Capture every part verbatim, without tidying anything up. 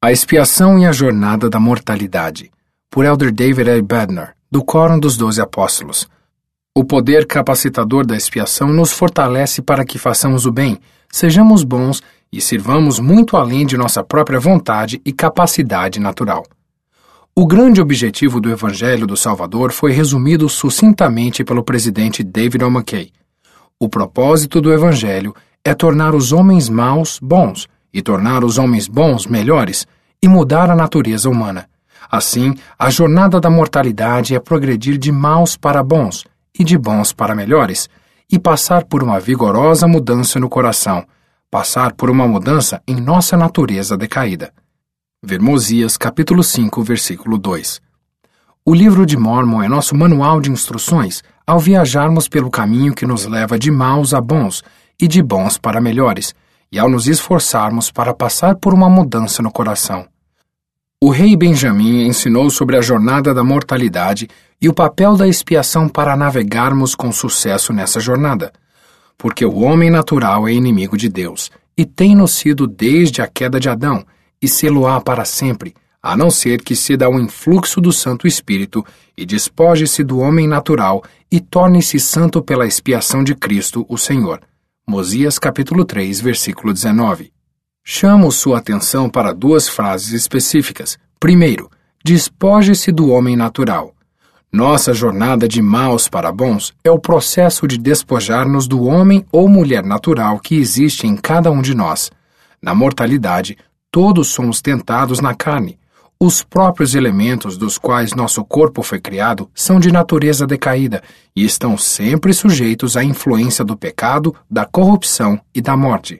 A Expiação e a Jornada da Mortalidade, por Elder David A. Bednar, do Quórum dos Doze Apóstolos. O poder capacitador da expiação nos fortalece para que façamos o bem, sejamos bons e sirvamos muito além de nossa própria vontade e capacidade natural. O grande objetivo do Evangelho do Salvador foi resumido sucintamente pelo presidente David O. McKay. O propósito do Evangelho é tornar os homens maus bons e tornar os homens bons melhores e mudar a natureza humana. Assim, a jornada da mortalidade é progredir de maus para bons e de bons para melhores e passar por uma vigorosa mudança no coração, passar por uma mudança em nossa natureza decaída. Ver Mosias, capítulo cinco, versículo dois. O livro de Mórmon é nosso manual de instruções ao viajarmos pelo caminho que nos leva de maus a bons e de bons para melhores, e ao nos esforçarmos para passar por uma mudança no coração. O rei Benjamim ensinou sobre a jornada da mortalidade e o papel da expiação para navegarmos com sucesso nessa jornada, porque o homem natural é inimigo de Deus, e tem-no sido desde a queda de Adão, e sê-lo-á para sempre, a não ser que ceda ao influxo do Santo Espírito e despoje-se do homem natural e torne-se santo pela expiação de Cristo, o Senhor. Mosias capítulo três, versículo dezenove. Chamo sua atenção para duas frases específicas. Primeiro, despoje-se do homem natural. Nossa jornada de maus para bons é o processo de despojar-nos do homem ou mulher natural que existe em cada um de nós. Na mortalidade, todos somos tentados na carne. Os próprios elementos dos quais nosso corpo foi criado são de natureza decaída e estão sempre sujeitos à influência do pecado, da corrupção e da morte.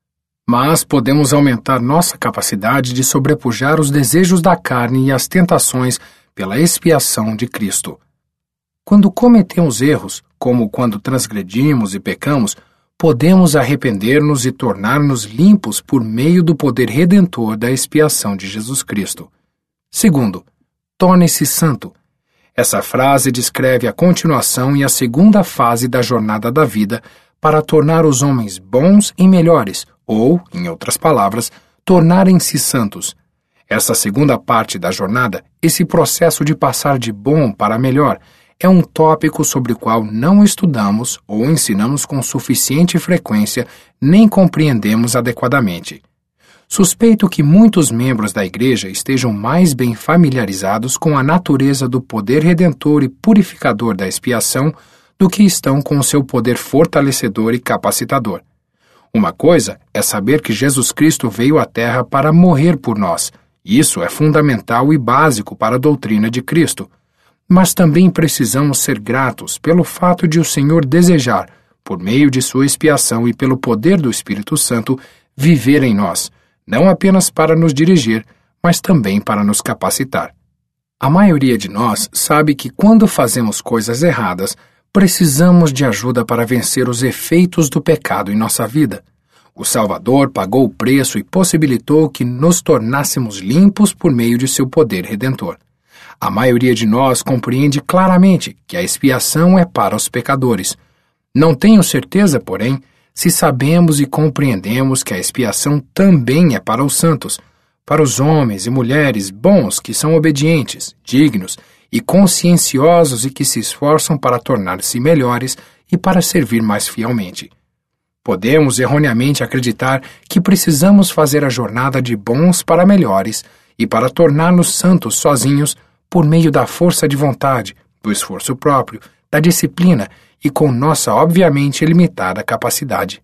Mas podemos aumentar nossa capacidade de sobrepujar os desejos da carne e as tentações pela expiação de Cristo. Quando cometemos erros, como quando transgredimos e pecamos, podemos arrepender-nos e tornar-nos limpos por meio do poder redentor da expiação de Jesus Cristo. Segundo, torne-se santo. Essa frase descreve a continuação e a segunda fase da jornada da vida para tornar os homens bons e melhores, ou, em outras palavras, tornarem-se santos. Essa segunda parte da jornada, esse processo de passar de bom para melhor, é um tópico sobre o qual não estudamos ou ensinamos com suficiente frequência nem compreendemos adequadamente. Suspeito que muitos membros da Igreja estejam mais bem familiarizados com a natureza do poder redentor e purificador da expiação do que estão com o seu poder fortalecedor e capacitador. Uma coisa é saber que Jesus Cristo veio à Terra para morrer por nós. Isso é fundamental e básico para a doutrina de Cristo. Mas também precisamos ser gratos pelo fato de o Senhor desejar, por meio de sua expiação e pelo poder do Espírito Santo, viver em nós, não apenas para nos dirigir, mas também para nos capacitar. A maioria de nós sabe que quando fazemos coisas erradas, precisamos de ajuda para vencer os efeitos do pecado em nossa vida. O Salvador pagou o preço e possibilitou que nos tornássemos limpos por meio de seu poder redentor. A maioria de nós compreende claramente que a expiação é para os pecadores. Não tenho certeza, porém, se sabemos e compreendemos que a expiação também é para os santos, para os homens e mulheres bons que são obedientes, dignos e conscienciosos e que se esforçam para tornar-se melhores e para servir mais fielmente. Podemos erroneamente acreditar que precisamos fazer a jornada de bons para melhores e para tornar-nos santos sozinhos por meio da força de vontade, do esforço próprio, da disciplina e com nossa obviamente limitada capacidade.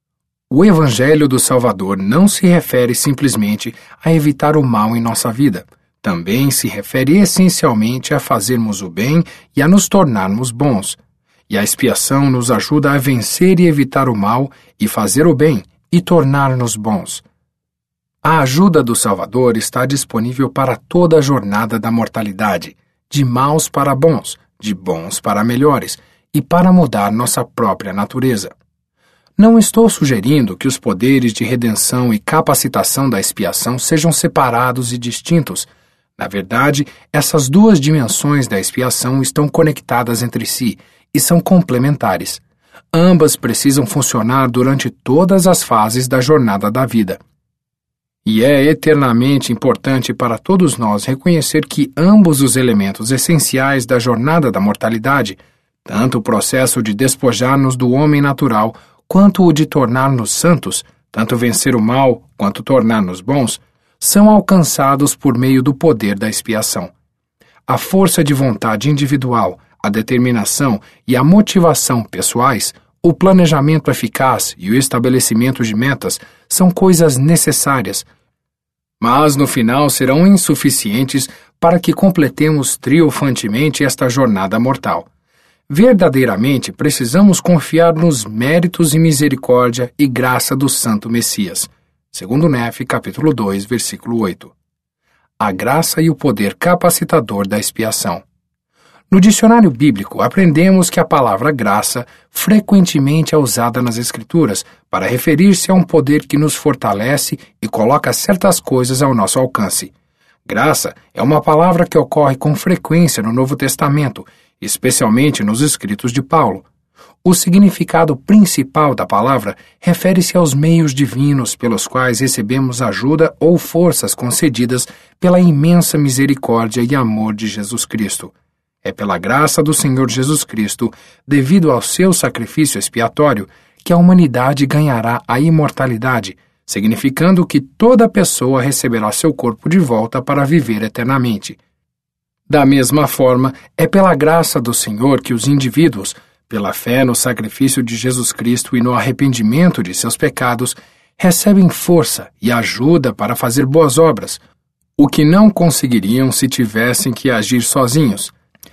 O Evangelho do Salvador não se refere simplesmente a evitar o mal em nossa vida. Também se refere essencialmente a fazermos o bem e a nos tornarmos bons. E a expiação nos ajuda a vencer e evitar o mal e fazer o bem e tornar-nos bons. A ajuda do Salvador está disponível para toda a jornada da mortalidade, de maus para bons, de bons para melhores, e para mudar nossa própria natureza. Não estou sugerindo que os poderes de redenção e capacitação da expiação sejam separados e distintos. Na verdade, essas duas dimensões da expiação estão conectadas entre si e são complementares. Ambas precisam funcionar durante todas as fases da jornada da vida. E é eternamente importante para todos nós reconhecer que ambos os elementos essenciais da jornada da mortalidade, tanto o processo de despojar-nos do homem natural, quanto o de tornar-nos santos, tanto vencer o mal quanto tornar-nos bons, são alcançados por meio do poder da expiação. A força de vontade individual, a determinação e a motivação pessoais, o planejamento eficaz e o estabelecimento de metas são coisas necessárias, mas no final serão insuficientes para que completemos triunfantemente esta jornada mortal. Verdadeiramente precisamos confiar nos méritos e misericórdia e graça do Santo Messias. Segundo Nefe, capítulo dois, versículo oito. A graça e o poder capacitador da expiação. No dicionário bíblico, aprendemos que a palavra graça frequentemente é usada nas Escrituras para referir-se a um poder que nos fortalece e coloca certas coisas ao nosso alcance. Graça é uma palavra que ocorre com frequência no Novo Testamento, especialmente nos escritos de Paulo. O significado principal da palavra refere-se aos meios divinos pelos quais recebemos ajuda ou forças concedidas pela imensa misericórdia e amor de Jesus Cristo. É pela graça do Senhor Jesus Cristo, devido ao seu sacrifício expiatório, que a humanidade ganhará a imortalidade, significando que toda pessoa receberá seu corpo de volta para viver eternamente. Da mesma forma, é pela graça do Senhor que os indivíduos, pela fé no sacrifício de Jesus Cristo e no arrependimento de seus pecados, recebem força e ajuda para fazer boas obras, o que não conseguiriam se tivessem que agir sozinhos.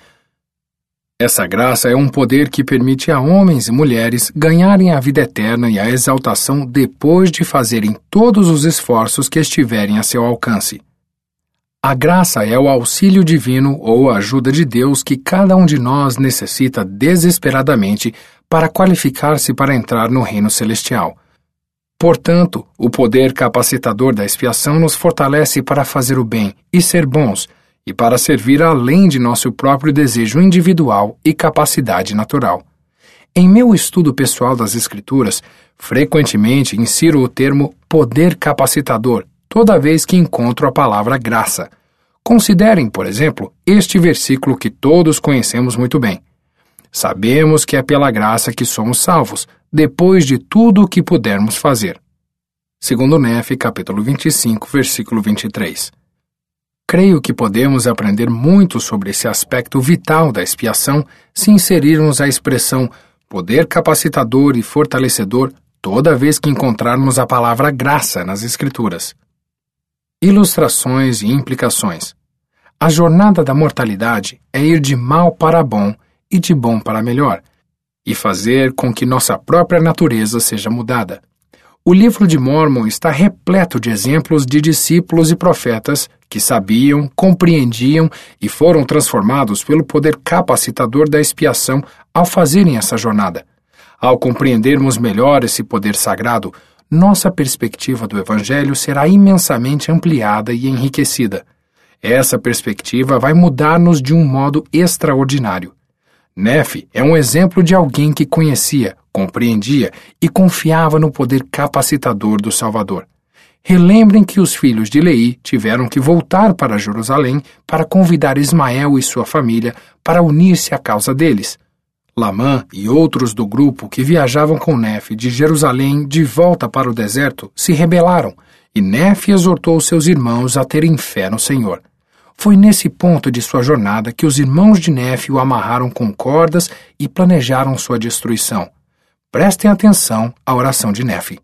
Essa graça é um poder que permite a homens e mulheres ganharem a vida eterna e a exaltação depois de fazerem todos os esforços que estiverem a seu alcance. A graça é o auxílio divino ou a ajuda de Deus que cada um de nós necessita desesperadamente para qualificar-se para entrar no reino celestial. Portanto, o poder capacitador da expiação nos fortalece para fazer o bem e ser bons, e para servir além de nosso próprio desejo individual e capacidade natural. Em meu estudo pessoal das Escrituras, frequentemente insiro o termo poder capacitador toda vez que encontro a palavra graça. Considerem, por exemplo, este versículo que todos conhecemos muito bem. Sabemos que é pela graça que somos salvos, depois de tudo o que pudermos fazer. Segundo Nefe, capítulo vinte e cinco, versículo vinte e três. Creio que podemos aprender muito sobre esse aspecto vital da expiação se inserirmos a expressão poder capacitador e fortalecedor toda vez que encontrarmos a palavra graça nas Escrituras. Ilustrações e implicações. A jornada da mortalidade é ir de mal para bom e de bom para melhor, e fazer com que nossa própria natureza seja mudada. O livro de Mórmon está repleto de exemplos de discípulos e profetas que sabiam, compreendiam e foram transformados pelo poder capacitador da expiação ao fazerem essa jornada. Ao compreendermos melhor esse poder sagrado, nossa perspectiva do Evangelho será imensamente ampliada e enriquecida. Essa perspectiva vai mudar-nos de um modo extraordinário. Nefe é um exemplo de alguém que conhecia, compreendia e confiava no poder capacitador do Salvador. Relembrem que os filhos de Leí tiveram que voltar para Jerusalém para convidar Ismael e sua família para unir-se à causa deles. Lamã e outros do grupo que viajavam com Nefe de Jerusalém de volta para o deserto se rebelaram, e Nefe exortou seus irmãos a terem fé no Senhor. Foi nesse ponto de sua jornada que os irmãos de Nefe o amarraram com cordas e planejaram sua destruição. Prestem atenção à oração de Nefe.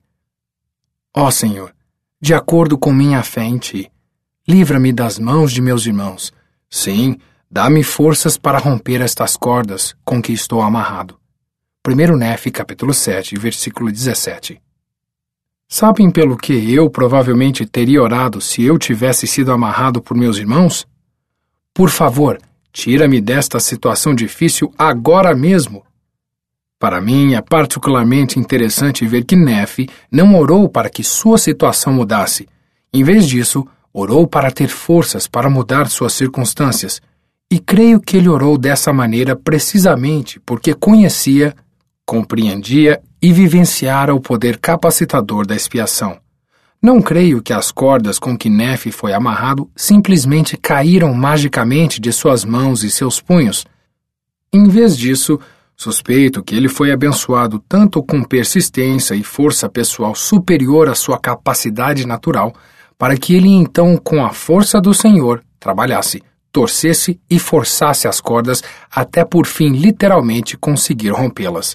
Ó Senhor, de acordo com minha fé em Ti, livra-me das mãos de meus irmãos. Sim, dá-me forças para romper estas cordas com que estou amarrado. primeiro Nefe, capítulo sete, versículo dezessete. Sabem pelo que eu provavelmente teria orado se eu tivesse sido amarrado por meus irmãos? Por favor, tira-me desta situação difícil agora mesmo. Para mim, é particularmente interessante ver que Nefe não orou para que sua situação mudasse. Em vez disso, orou para ter forças para mudar suas circunstâncias. E creio que ele orou dessa maneira precisamente porque conhecia, compreendia e vivenciara o poder capacitador da expiação. Não creio que as cordas com que Nefe foi amarrado simplesmente caíram magicamente de suas mãos e seus punhos. Em vez disso, suspeito que ele foi abençoado tanto com persistência e força pessoal superior à sua capacidade natural, para que ele então, com a força do Senhor, trabalhasse, torcesse e forçasse as cordas até por fim literalmente conseguir rompê-las.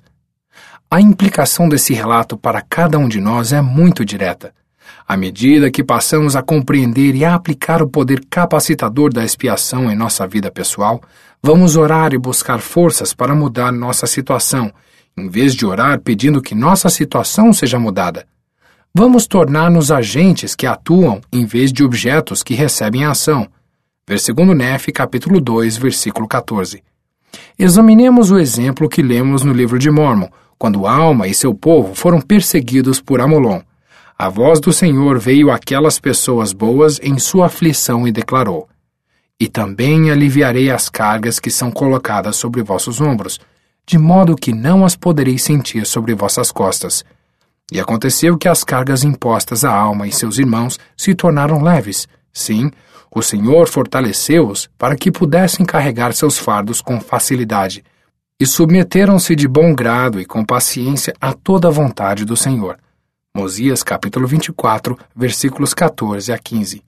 A implicação desse relato para cada um de nós é muito direta. À medida que passamos a compreender e a aplicar o poder capacitador da expiação em nossa vida pessoal, vamos orar e buscar forças para mudar nossa situação, em vez de orar pedindo que nossa situação seja mudada. Vamos tornar-nos agentes que atuam em vez de objetos que recebem a ação. Ver segundo Nefe, capítulo dois, versículo quatorze. Examinemos o exemplo que lemos no livro de Mórmon, quando Alma e seu povo foram perseguidos por Amolom. A voz do Senhor veio àquelas pessoas boas em sua aflição e declarou: E também aliviarei as cargas que são colocadas sobre vossos ombros, de modo que não as podereis sentir sobre vossas costas. E aconteceu que as cargas impostas a Alma e seus irmãos se tornaram leves. Sim, o Senhor fortaleceu-os para que pudessem carregar seus fardos com facilidade, e submeteram-se de bom grado e com paciência a toda a vontade do Senhor. Mosias capítulo vinte e quatro, versículos quatorze a quinze.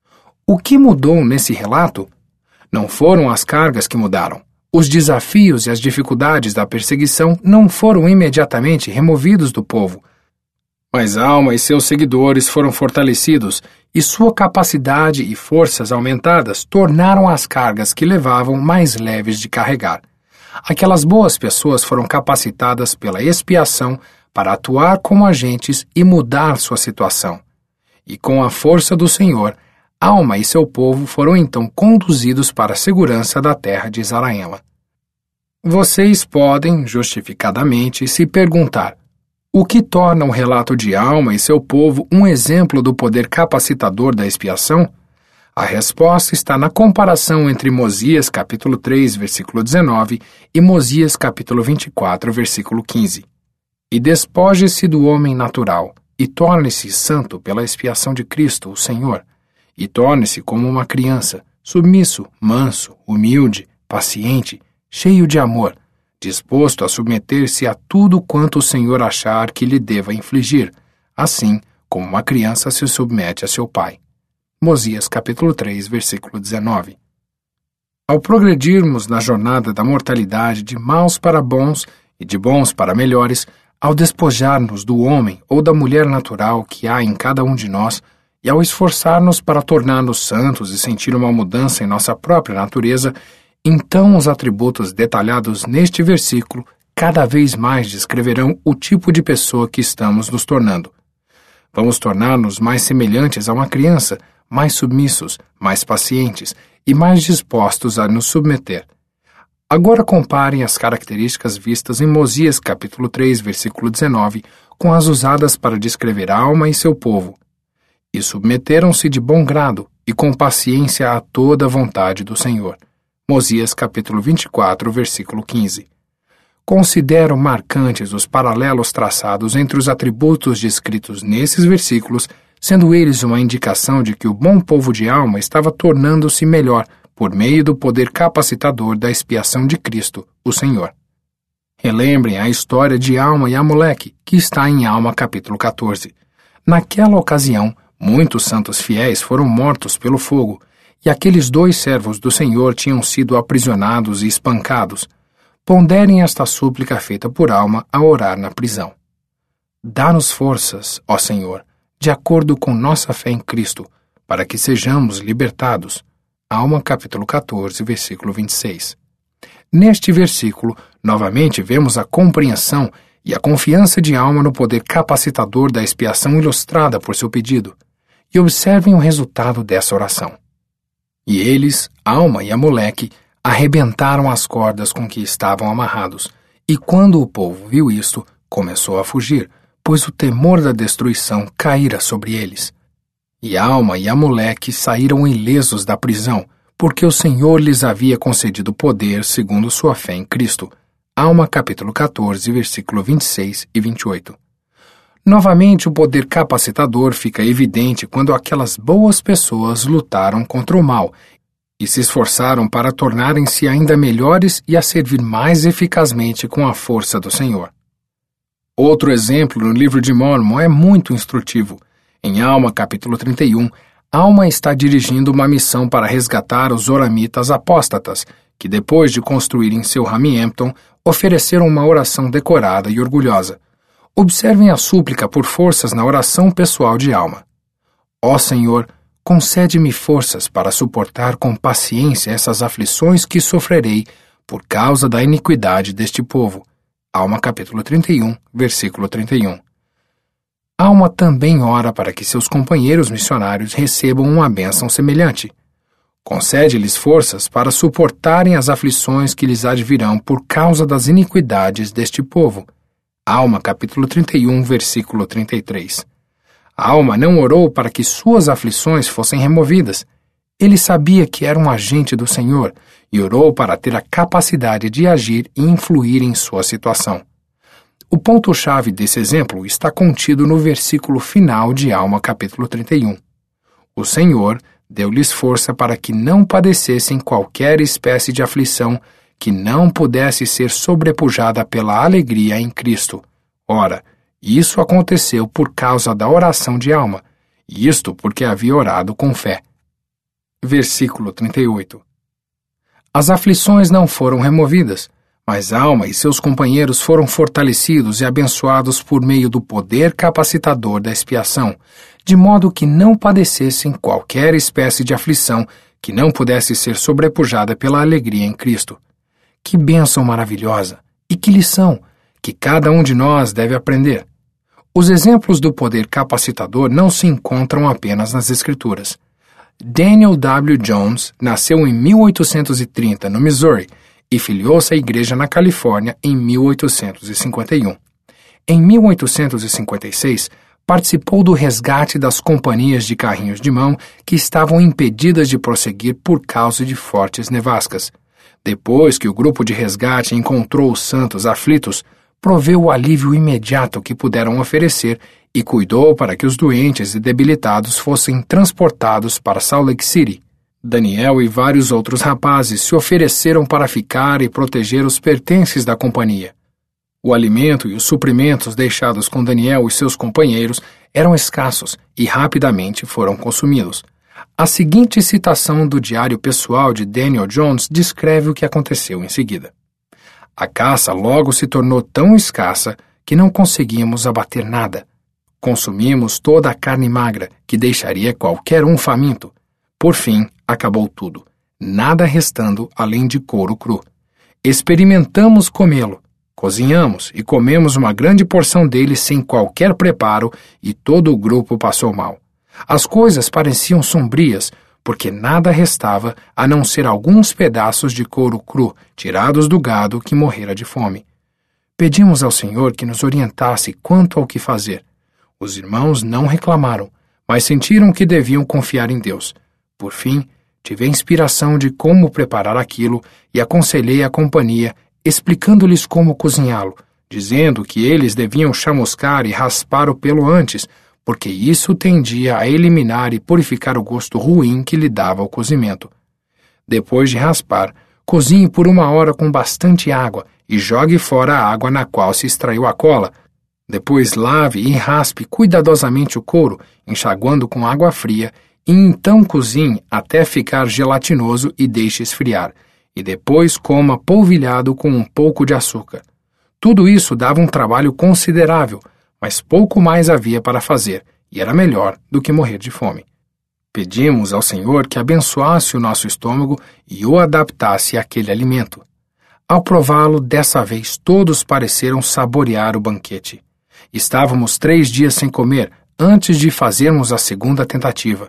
O que mudou nesse relato? Não foram as cargas que mudaram. Os desafios e as dificuldades da perseguição não foram imediatamente removidos do povo. Mas Alma e seus seguidores foram fortalecidos e sua capacidade e forças aumentadas tornaram as cargas que levavam mais leves de carregar. Aquelas boas pessoas foram capacitadas pela expiação para atuar como agentes e mudar sua situação. E com a força do Senhor, Alma e seu povo foram então conduzidos para a segurança da terra de Zaraela. Vocês podem, justificadamente, se perguntar: o que torna o relato de Alma e seu povo um exemplo do poder capacitador da expiação? A resposta está na comparação entre Mosias capítulo três, versículo dezenove e Mosias capítulo vinte e quatro, versículo quinze. E despoje-se do homem natural, e torne-se santo pela expiação de Cristo, o Senhor, e torne-se como uma criança, submisso, manso, humilde, paciente, cheio de amor, disposto a submeter-se a tudo quanto o Senhor achar que lhe deva infligir, assim como uma criança se submete a seu pai. Mosias capítulo três, versículo dezenove. Ao progredirmos na jornada da mortalidade de maus para bons e de bons para melhores, ao despojar-nos do homem ou da mulher natural que há em cada um de nós, e ao esforçar-nos para tornar-nos santos e sentir uma mudança em nossa própria natureza, então os atributos detalhados neste versículo cada vez mais descreverão o tipo de pessoa que estamos nos tornando. Vamos tornar-nos mais semelhantes a uma criança, mais submissos, mais pacientes e mais dispostos a nos submeter. Agora comparem as características vistas em Mosias capítulo três, versículo dezenove, com as usadas para descrever Alma e seu povo. E submeteram-se de bom grado e com paciência a toda a vontade do Senhor. Mosias capítulo vinte e quatro, versículo quinze. Considero marcantes os paralelos traçados entre os atributos descritos nesses versículos, sendo eles uma indicação de que o bom povo de Alma estava tornando-se melhor por meio do poder capacitador da expiação de Cristo, o Senhor. Relembrem a história de Alma e Amoleque, que está em Alma capítulo quatorze. Naquela ocasião, muitos santos fiéis foram mortos pelo fogo, e aqueles dois servos do Senhor tinham sido aprisionados e espancados. Ponderem esta súplica feita por Alma a orar na prisão. Dá-nos forças, ó Senhor, de acordo com nossa fé em Cristo, para que sejamos libertados. Alma capítulo quatorze, versículo vinte e seis. Neste versículo, novamente vemos a compreensão e a confiança de Alma no poder capacitador da expiação ilustrada por seu pedido. E observem o resultado dessa oração. E eles, Alma e Amoleque, arrebentaram as cordas com que estavam amarrados, e quando o povo viu isto, começou a fugir, pois o temor da destruição caíra sobre eles. E Alma e Amoleque saíram ilesos da prisão, porque o Senhor lhes havia concedido poder segundo sua fé em Cristo. Alma capítulo quatorze, versículo vinte e seis e vinte e oito. Novamente, o poder capacitador fica evidente quando aquelas boas pessoas lutaram contra o mal e se esforçaram para tornarem-se ainda melhores e a servir mais eficazmente com a força do Senhor. Outro exemplo no livro de Mórmon é muito instrutivo. Em Alma, capítulo trinta e um, Alma está dirigindo uma missão para resgatar os oramitas apóstatas, que depois de construírem seu Hampton, ofereceram uma oração decorada e orgulhosa. Observem a súplica por forças na oração pessoal de Alma. Ó Senhor, concede-me forças para suportar com paciência essas aflições que sofrerei por causa da iniquidade deste povo. Alma capítulo trinta e um, versículo trinta e um. Alma também ora para que seus companheiros missionários recebam uma bênção semelhante. Concede-lhes forças para suportarem as aflições que lhes advirão por causa das iniquidades deste povo. Alma capítulo trinta e um, versículo trinta e três. Alma não orou para que suas aflições fossem removidas. Ele sabia que era um agente do Senhor e orou para ter a capacidade de agir e influir em sua situação. O ponto-chave desse exemplo está contido no versículo final de Alma capítulo trinta e um. O Senhor deu-lhes força para que não padecessem qualquer espécie de aflição que não pudesse ser sobrepujada pela alegria em Cristo. Ora, isso aconteceu por causa da oração de Alma, e isto porque havia orado com fé. Versículo trinta e oito. As aflições não foram removidas, mas Alma e seus companheiros foram fortalecidos e abençoados por meio do poder capacitador da expiação, de modo que não padecessem qualquer espécie de aflição que não pudesse ser sobrepujada pela alegria em Cristo. Que bênção maravilhosa! E que lição que cada um de nós deve aprender! Os exemplos do poder capacitador não se encontram apenas nas Escrituras. Daniel W. Jones nasceu em mil oitocentos e trinta no Missouri e filiou-se à igreja na Califórnia em mil oitocentos e cinquenta e um. Em mil oitocentos e cinquenta e seis, participou do resgate das companhias de carrinhos de mão que estavam impedidas de prosseguir por causa de fortes nevascas. Depois que o grupo de resgate encontrou os santos aflitos, proveu o alívio imediato que puderam oferecer e cuidou para que os doentes e debilitados fossem transportados para Salt Lake City. Daniel e vários outros rapazes se ofereceram para ficar e proteger os pertences da companhia. O alimento e os suprimentos deixados com Daniel e seus companheiros eram escassos e rapidamente foram consumidos. A seguinte citação do diário pessoal de Daniel Jones descreve o que aconteceu em seguida. A caça logo se tornou tão escassa que não conseguíamos abater nada. Consumimos toda a carne magra, que deixaria qualquer um faminto. Por fim, acabou tudo, nada restando além de couro cru. Experimentamos comê-lo, cozinhamos e comemos uma grande porção dele sem qualquer preparo e todo o grupo passou mal. As coisas pareciam sombrias, porque nada restava a não ser alguns pedaços de couro cru tirados do gado que morrera de fome. Pedimos ao Senhor que nos orientasse quanto ao que fazer. Os irmãos não reclamaram, mas sentiram que deviam confiar em Deus. Por fim, tive a inspiração de como preparar aquilo e aconselhei a companhia, explicando-lhes como cozinhá-lo, dizendo que eles deviam chamuscar e raspar o pelo antes, porque isso tendia a eliminar e purificar o gosto ruim que lhe dava o cozimento. Depois de raspar, cozinhe por uma hora com bastante água e jogue fora a água na qual se extraiu a cola. Depois lave e raspe cuidadosamente o couro, enxaguando com água fria, e então cozinhe até ficar gelatinoso e deixe esfriar, e depois coma polvilhado com um pouco de açúcar. Tudo isso dava um trabalho considerável, mas pouco mais havia para fazer, e era melhor do que morrer de fome. Pedimos ao Senhor que abençoasse o nosso estômago e o adaptasse àquele alimento. Ao prová-lo, dessa vez todos pareceram saborear o banquete. Estávamos três dias sem comer antes de fazermos a segunda tentativa.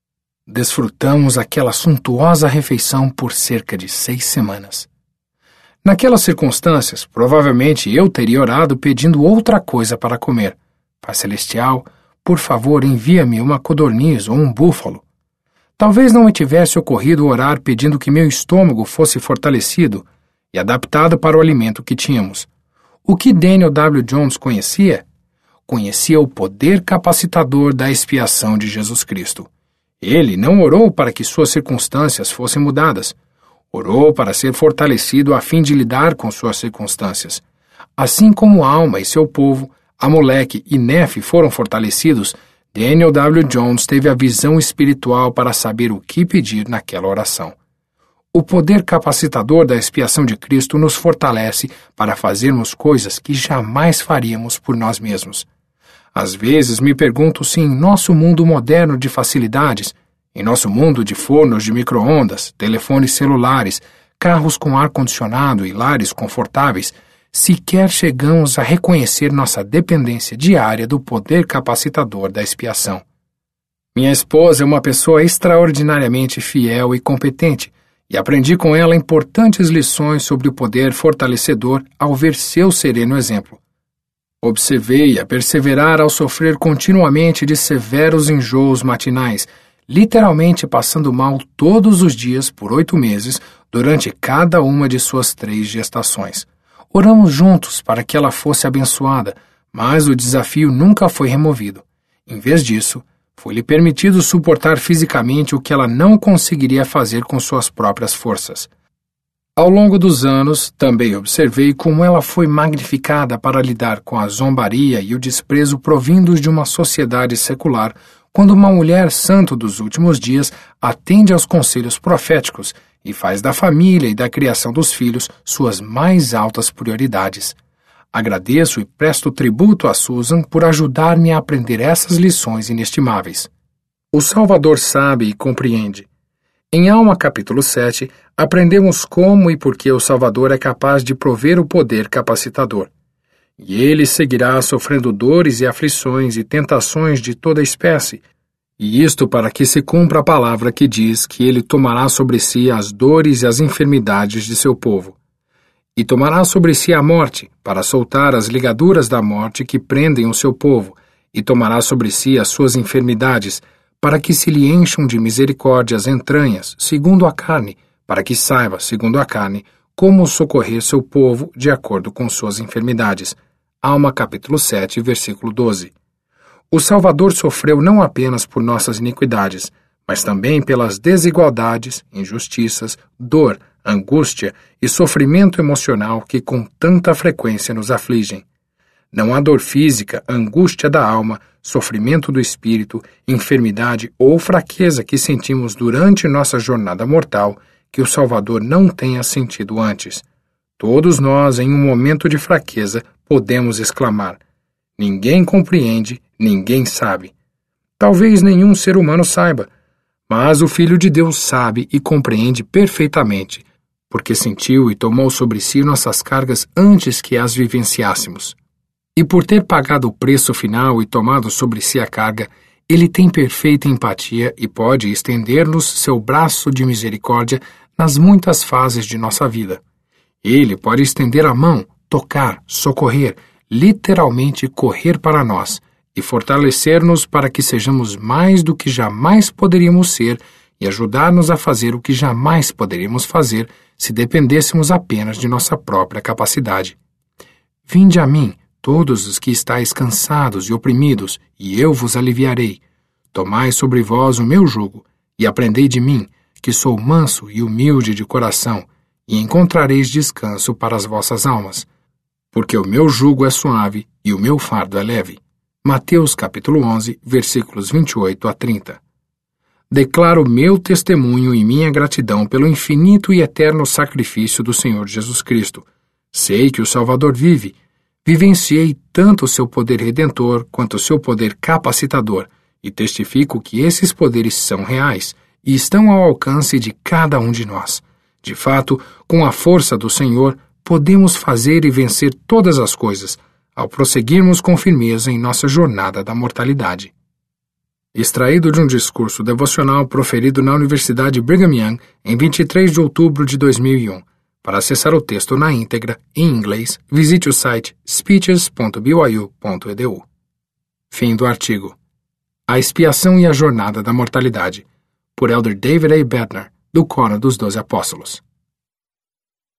Desfrutamos aquela suntuosa refeição por cerca de seis semanas. Naquelas circunstâncias, provavelmente eu teria orado pedindo outra coisa para comer. Pai Celestial, por favor, envia-me uma codorniz ou um búfalo. Talvez não me tivesse ocorrido orar pedindo que meu estômago fosse fortalecido e adaptado para o alimento que tínhamos. O que Daniel W. Jones conhecia? conhecia o poder capacitador da expiação de Jesus Cristo. Ele não orou para que suas circunstâncias fossem mudadas. Orou para ser fortalecido a fim de lidar com suas circunstâncias. Assim como Alma e seu povo, Amaleque e Nefe foram fortalecidos, Daniel W. Jones teve a visão espiritual para saber o que pedir naquela oração. O poder capacitador da expiação de Cristo nos fortalece para fazermos coisas que jamais faríamos por nós mesmos. Às vezes me pergunto se em nosso mundo moderno de facilidades, em nosso mundo de fornos de micro-ondas, telefones celulares, carros com ar-condicionado e lares confortáveis, sequer chegamos a reconhecer nossa dependência diária do poder capacitador da expiação. Minha esposa é uma pessoa extraordinariamente fiel e competente, e aprendi com ela importantes lições sobre o poder fortalecedor ao ver seu sereno exemplo. Observei-a perseverar ao sofrer continuamente de severos enjoos matinais, literalmente passando mal todos os dias por oito meses durante cada uma de suas três gestações. Oramos juntos para que ela fosse abençoada, mas o desafio nunca foi removido. Em vez disso, foi-lhe permitido suportar fisicamente o que ela não conseguiria fazer com suas próprias forças. Ao longo dos anos, também observei como ela foi magnificada para lidar com a zombaria e o desprezo provindos de uma sociedade secular, quando uma mulher santo dos últimos dias atende aos conselhos proféticos e faz da família e da criação dos filhos suas mais altas prioridades. Agradeço e presto tributo a Susan por ajudar-me a aprender essas lições inestimáveis. O Salvador sabe e compreende. Em Alma capítulo sete, aprendemos como e por que o Salvador é capaz de prover o poder capacitador. E ele seguirá sofrendo dores e aflições e tentações de toda espécie, e isto para que se cumpra a palavra que diz que ele tomará sobre si as dores e as enfermidades de seu povo. E tomará sobre si a morte, para soltar as ligaduras da morte que prendem o seu povo, e tomará sobre si as suas enfermidades, para que se lhe encham de misericórdia as entranhas, segundo a carne, para que saiba, segundo a carne, como socorrer seu povo de acordo com suas enfermidades. Alma capítulo sete, versículo doze. O Salvador sofreu não apenas por nossas iniquidades, mas também pelas desigualdades, injustiças, dor, angústia e sofrimento emocional que com tanta frequência nos afligem. Não há dor física, angústia da alma, sofrimento do espírito, enfermidade ou fraqueza que sentimos durante nossa jornada mortal que o Salvador não tenha sentido antes. Todos nós, em um momento de fraqueza, podemos exclamar: ninguém compreende, ninguém sabe. Talvez nenhum ser humano saiba, mas o Filho de Deus sabe e compreende perfeitamente, porque sentiu e tomou sobre si nossas cargas antes que as vivenciássemos. E por ter pagado o preço final e tomado sobre si a carga, ele tem perfeita empatia e pode estender-nos seu braço de misericórdia nas muitas fases de nossa vida. Ele pode estender a mão, tocar, socorrer, literalmente correr para nós e fortalecer-nos para que sejamos mais do que jamais poderíamos ser e ajudar-nos a fazer o que jamais poderíamos fazer se dependêssemos apenas de nossa própria capacidade. Vinde a mim, todos os que estáis cansados e oprimidos, e eu vos aliviarei. Tomai sobre vós o meu jugo, e aprendei de mim, que sou manso e humilde de coração, e encontrareis descanso para as vossas almas. Porque o meu jugo é suave e o meu fardo é leve. Mateus capítulo onze, versículos vinte e oito a trinta. Declaro meu testemunho e minha gratidão pelo infinito e eterno sacrifício do Senhor Jesus Cristo. Sei que o Salvador vive. Vivenciei tanto o seu poder redentor quanto o seu poder capacitador, e testifico que esses poderes são reais e estão ao alcance de cada um de nós. De fato, com a força do Senhor, podemos fazer e vencer todas as coisas, ao prosseguirmos com firmeza em nossa jornada da mortalidade. Extraído de um discurso devocional proferido na Universidade Brigham Young em vinte e três de outubro de dois mil e um. Para acessar o texto na íntegra, em inglês, visite o site speeches ponto b y u ponto e d u. Fim do artigo. A Expiação e a Jornada da Mortalidade, por Elder David A. Bednar, do Quórum dos Doze Apóstolos.